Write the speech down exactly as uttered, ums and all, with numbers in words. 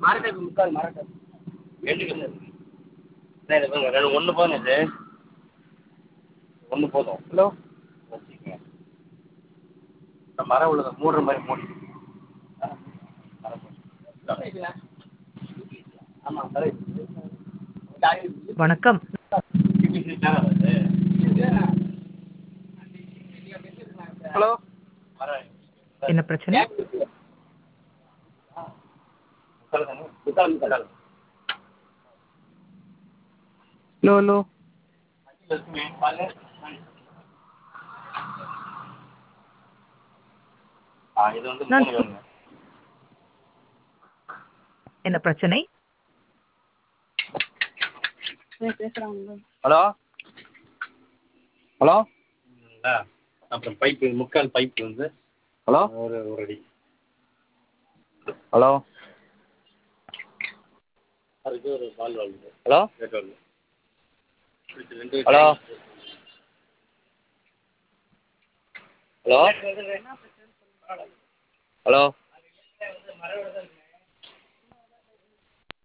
ரெண்டு ஒன்று போதும் இது ஒன்று போதும். ஹலோ வச்சுக்கங்க. மரம் உள்ளது மூடுற மாதிரி மூடி. ஆமாம் வணக்கம். ஹலோ என்ன பிரச்சனை? ஹலோ ஹலோ ஆ இது வந்து நான் மூணு சொ- வேணுங்க. என்ன பிரச்சனை? ஹலோ ஹலோ அப்புறம் பைப்பு முக்கால் பைப்பு வந்து ஹலோ ஒரு ஒரு அடி. ஹலோ அதுக்கு ஒரு பால் வாழ்வு. Hello hello hello hello